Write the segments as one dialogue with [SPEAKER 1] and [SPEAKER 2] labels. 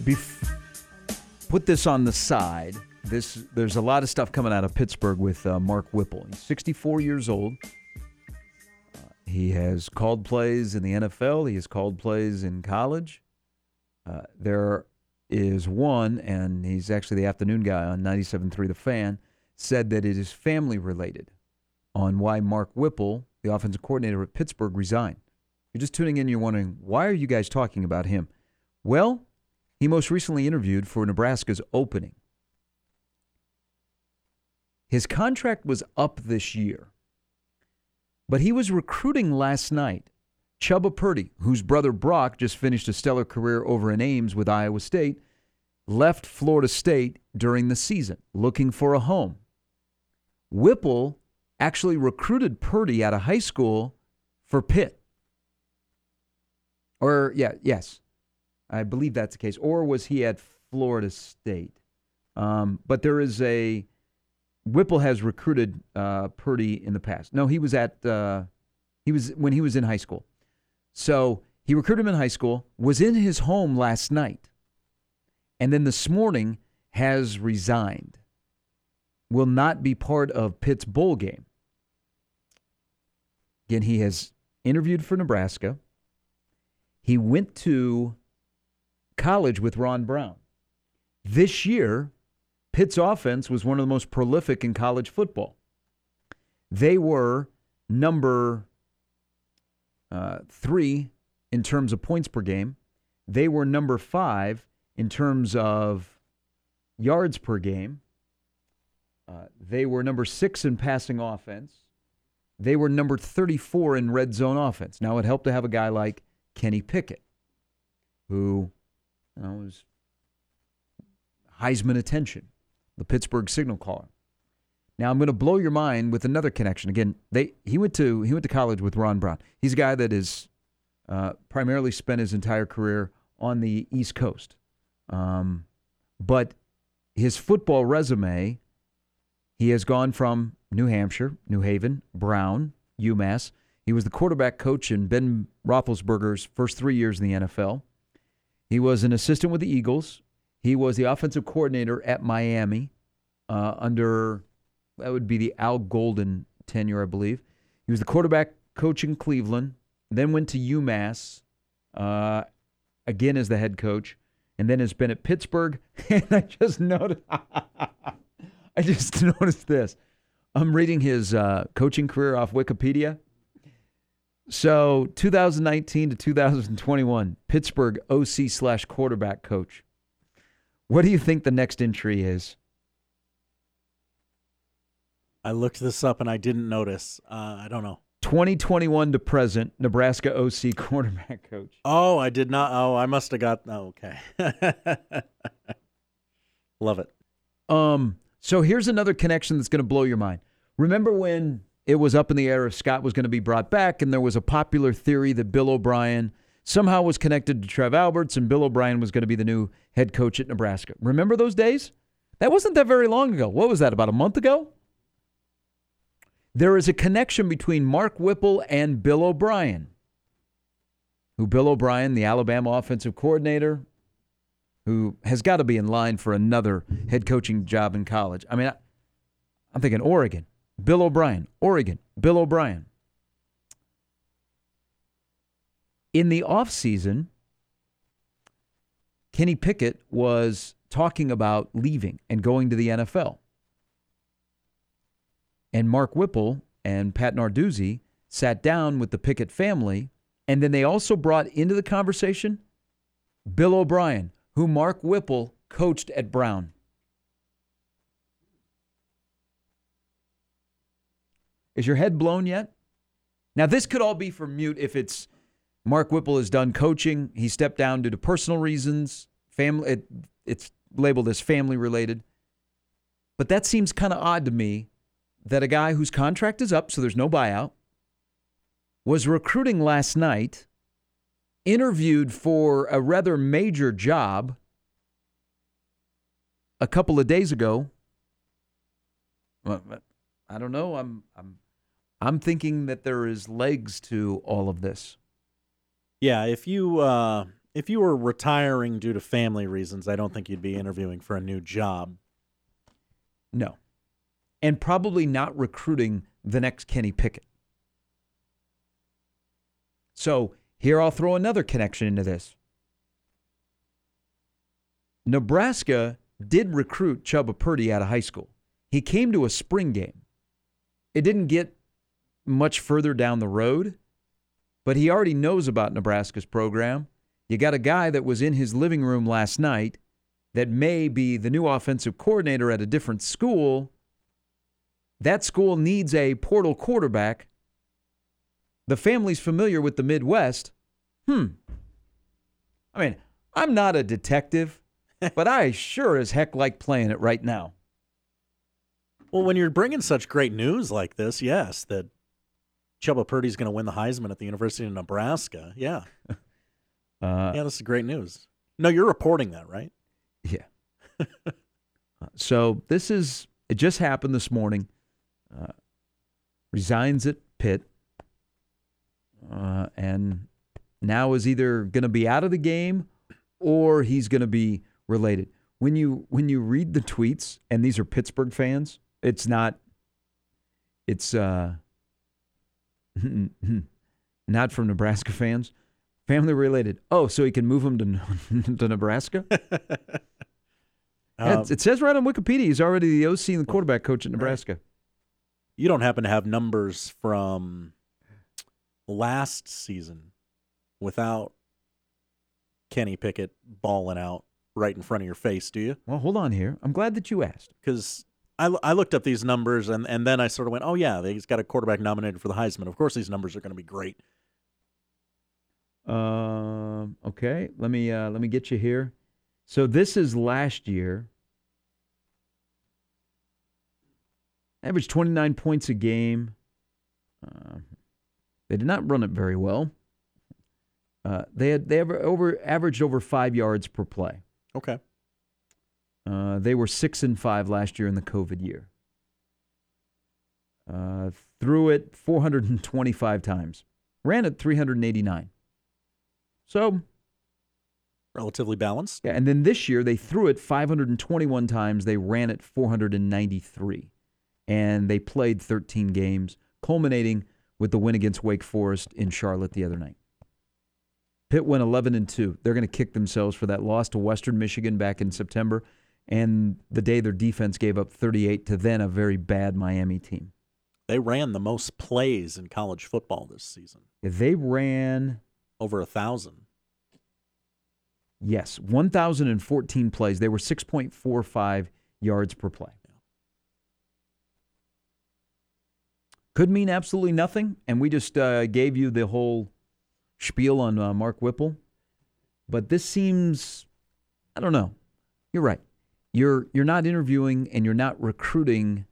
[SPEAKER 1] Put this on the side. There's a lot of stuff coming out of Pittsburgh with Mark Whipple. He's 64 years old. He has called plays in the NFL. He has called plays in college. There is one, and he's actually the afternoon guy on 97.3 The Fan, said that it is family related on why Mark Whipple, the offensive coordinator at Pittsburgh, resigned. You're just tuning in, you're wondering, why are you guys talking about him? Well, he most recently interviewed for Nebraska's opening. His contract was up this year, but he was recruiting last night. Chubba Purdy, whose brother Brock just finished a stellar career over in Ames with Iowa State, left Florida State during the season looking for a home. Whipple actually recruited Purdy out of high school for Pitt. Yes, I believe that's the case. Or was he at Florida State? But there is Whipple has recruited Purdy in the past. No, he was when he was in high school. So he recruited him in high school, was in his home last night, and then this morning has resigned. Will not be part of Pitt's bowl game. Again, he has interviewed for Nebraska. He went to college with Ron Brown. This year, Pitt's offense was one of the most prolific in college football. They were number 3 in terms of points per game. They were number 5 in terms of yards per game. They were number 6 in passing offense. They were number 34 in red zone offense. Now, it helped to have a guy like Kenny Pickett, who was Heisman attention, the Pittsburgh signal caller. Now, I'm going to blow your mind with another connection. Again, he went to college with Ron Brown. He's a guy that is primarily spent his entire career on the East Coast. But his football resume, he has gone from New Hampshire, New Haven, Brown, UMass. He was the quarterback coach in Ben Roethlisberger's first 3 years in the NFL. He was an assistant with the Eagles. He was the offensive coordinator at Miami under, that would be the Al Golden tenure, I believe. He was the quarterback coach in Cleveland, then went to UMass, again as the head coach, and then has been at Pittsburgh. And I just noticed this. I'm reading his coaching career off Wikipedia. So 2019 to 2021, Pittsburgh OC/quarterback coach. What do you think the next entry is?
[SPEAKER 2] I looked this up and I didn't notice. I don't know.
[SPEAKER 1] 2021 to present, Nebraska OC quarterback coach.
[SPEAKER 2] Oh, I did not. Oh, I must have got. Oh, okay. Love it.
[SPEAKER 1] So here's another connection that's going to blow your mind. Remember when it was up in the air if Scott was going to be brought back, and there was a popular theory that Bill O'Brien somehow was connected to Trev Alberts, and Bill O'Brien was going to be the new head coach at Nebraska. Remember those days? That wasn't that very long ago. What was that, about a month ago? There is a connection between Mark Whipple and Bill O'Brien, who Bill O'Brien, the Alabama offensive coordinator, who has got to be in line for another head coaching job in college. I mean, I'm thinking Oregon, Bill O'Brien, Oregon, Bill O'Brien. In the offseason, Kenny Pickett was talking about leaving and going to the NFL. And Mark Whipple and Pat Narduzzi sat down with the Pickett family, and then they also brought into the conversation Bill O'Brien, who Mark Whipple coached at Brown. Is your head blown yet? Now, this could all be for mute if it's Mark Whipple is done coaching. He stepped down due to personal reasons. It's labeled as family related. But that seems kind of odd to me that a guy whose contract is up, so there's no buyout, was recruiting last night, interviewed for a rather major job a couple of days ago. Well, I don't know. I'm thinking that there is legs to all of this.
[SPEAKER 2] Yeah, if you If you were retiring due to family reasons, I don't think you'd be interviewing for a new job.
[SPEAKER 1] No. And probably not recruiting the next Kenny Pickett. So here I'll throw another connection into this. Nebraska did recruit Chubba Purdy out of high school. He came to a spring game. It didn't get much further down the road, but he already knows about Nebraska's program. You got a guy that was in his living room last night that may be the new offensive coordinator at a different school. That school needs a portal quarterback. The family's familiar with the Midwest. I mean, I'm not a detective, but I sure as heck like playing it right now.
[SPEAKER 2] Well, when you're bringing such great news like this, yes, that Chubba Purdy's going to win the Heisman at the University of Nebraska. Yeah. This is great news. No, you're reporting that, right?
[SPEAKER 1] Yeah. So it just happened this morning. Resigns at Pitt. And now is either going to be out of the game or he's going to be related. When you read the tweets, and these are Pittsburgh fans, it's not from Nebraska fans. Family related. Oh, so he can move him to Nebraska? It says right on Wikipedia he's already the OC and the quarterback coach at Nebraska.
[SPEAKER 2] Right. You don't happen to have numbers from last season without Kenny Pickett balling out right in front of your face, do you?
[SPEAKER 1] Well, hold on here. I'm glad that you asked.
[SPEAKER 2] Because I looked up these numbers, and then I sort of went, oh, yeah, he's got a quarterback nominated for the Heisman. Of course these numbers are going to be great.
[SPEAKER 1] Okay, let me get you here. So this is last year. Averaged 29 points a game. They did not run it very well. They averaged over 5 yards per play.
[SPEAKER 2] Okay.
[SPEAKER 1] They were 6-5 last year in the COVID year. Threw it 425 times. Ran it 389. So
[SPEAKER 2] relatively balanced.
[SPEAKER 1] Yeah, and then this year they threw it 521 times. They ran it 493. And they played 13 games, culminating with the win against Wake Forest in Charlotte the other night. Pitt went 11-2. They're going to kick themselves for that loss to Western Michigan back in September, and the day their defense gave up 38 to then a very bad Miami team.
[SPEAKER 2] They ran the most plays in college football this season.
[SPEAKER 1] They ran
[SPEAKER 2] over 1,000.
[SPEAKER 1] Yes, 1,014 plays. They were 6.45 yards per play. Could mean absolutely nothing, and we just gave you the whole spiel on Mark Whipple. But this seems, I don't know. You're right. You're not interviewing and you're not recruiting,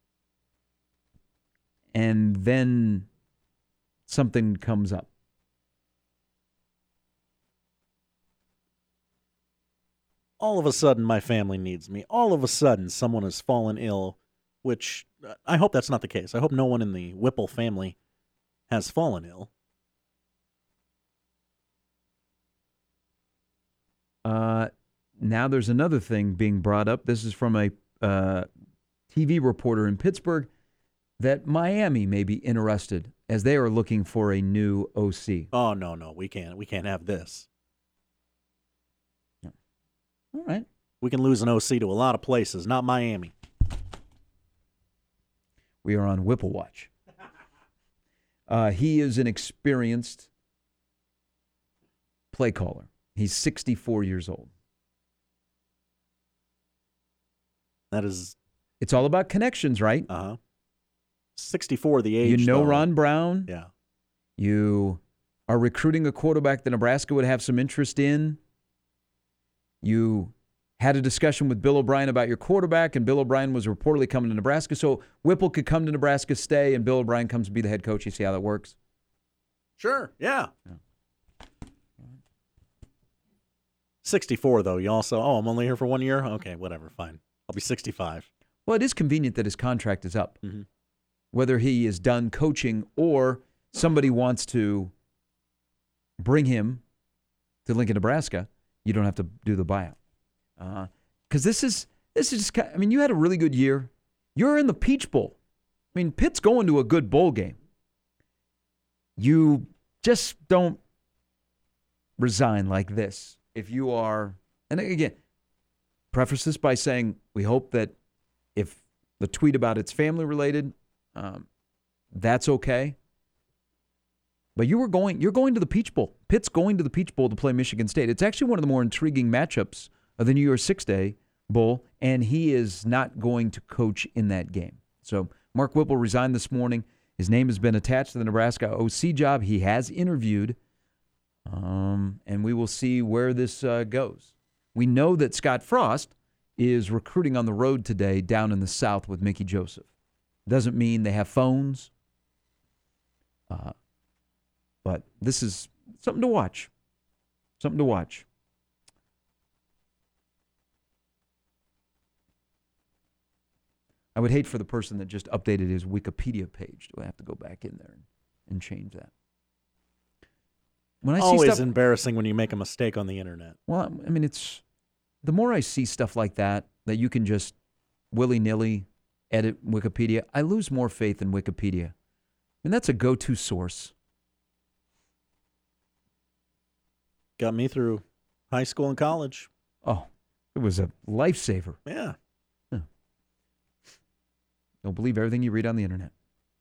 [SPEAKER 1] and then something comes up.
[SPEAKER 2] All of a sudden, my family needs me. All of a sudden, someone has fallen ill, which I hope that's not the case. I hope no one in the Whipple family has fallen ill.
[SPEAKER 1] Now there's another thing being brought up. This is from a TV reporter in Pittsburgh that Miami may be interested as they are looking for a new OC.
[SPEAKER 2] Oh, no, we can't have this.
[SPEAKER 1] No. All right.
[SPEAKER 2] We can lose an OC to a lot of places, not Miami.
[SPEAKER 1] We are on Whipple Watch. He is an experienced play caller. He's 64 years old.
[SPEAKER 2] That is...
[SPEAKER 1] It's all about connections, right?
[SPEAKER 2] 64, the age.
[SPEAKER 1] You know
[SPEAKER 2] though.
[SPEAKER 1] Ron Brown.
[SPEAKER 2] Yeah.
[SPEAKER 1] You are recruiting a quarterback that Nebraska would have some interest in. You had a discussion with Bill O'Brien about your quarterback, and Bill O'Brien was reportedly coming to Nebraska. So Whipple could come to Nebraska, stay, and Bill O'Brien comes to be the head coach. You see how that works?
[SPEAKER 2] Sure, yeah. 64, though. You also, I'm only here for 1 year? Okay, whatever, fine. I'll be 65.
[SPEAKER 1] Well, it is convenient that his contract is up.
[SPEAKER 2] Mm-hmm.
[SPEAKER 1] Whether he is done coaching or somebody wants to bring him to Lincoln, Nebraska, you don't have to do the buyout. Because this is just, I mean, you had a really good year. You're in the Peach Bowl. I mean, Pitt's going to a good bowl game. You just don't resign like this. If you are, and again, preface this by saying we hope that if the tweet about it's family related, that's okay. But you're going to the Peach Bowl. Pitt's going to the Peach Bowl to play Michigan State. It's actually one of the more intriguing matchups of the New Year's 6-Day Bowl, and he is not going to coach in that game. So Mark Whipple resigned this morning. His name has been attached to the Nebraska OC job. He has interviewed, and we will see where this goes. We know that Scott Frost is recruiting on the road today down in the South with Mickey Joseph. Doesn't mean they have phones, but this is something to watch. Something to watch. I would hate for the person that just updated his Wikipedia page. Do I have to go back in there and change that? When I
[SPEAKER 2] Always
[SPEAKER 1] see stuff,
[SPEAKER 2] embarrassing when you make a mistake on the internet.
[SPEAKER 1] well, I mean, it's the more I see stuff like that you can just willy-nilly edit Wikipedia, I lose more faith in Wikipedia. I mean, that's a go-to source.
[SPEAKER 2] Got me through high school and college.
[SPEAKER 1] Oh, it was a lifesaver.
[SPEAKER 2] Yeah.
[SPEAKER 1] Don't believe everything you read on the internet.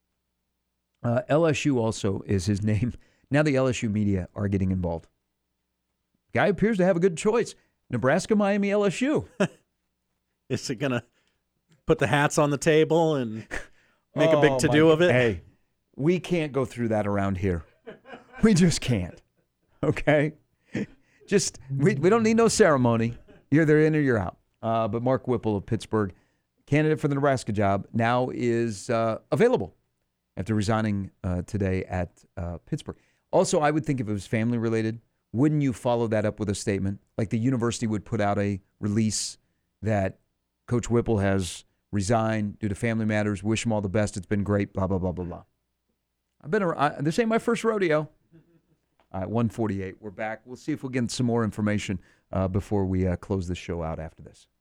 [SPEAKER 1] LSU also is his name. Now the LSU media are getting involved. Guy appears to have a good choice. Nebraska, Miami, LSU.
[SPEAKER 2] Is it going to put the hats on the table and make a big to-do of it?
[SPEAKER 1] Hey, we can't go through that around here. We just can't. Okay? We don't need no ceremony. You're either in or you're out. But Mark Whipple of Pittsburgh, candidate for the Nebraska job, now is available after resigning today at Pittsburgh. Also, I would think if it was family related, wouldn't you follow that up with a statement? Like the university would put out a release that Coach Whipple has resigned due to family matters. Wish him all the best. It's been great. Blah, blah, blah, blah, blah. This ain't my first rodeo. All right, 1:48. We're back. We'll see if we'll get some more information before we close this show out after this.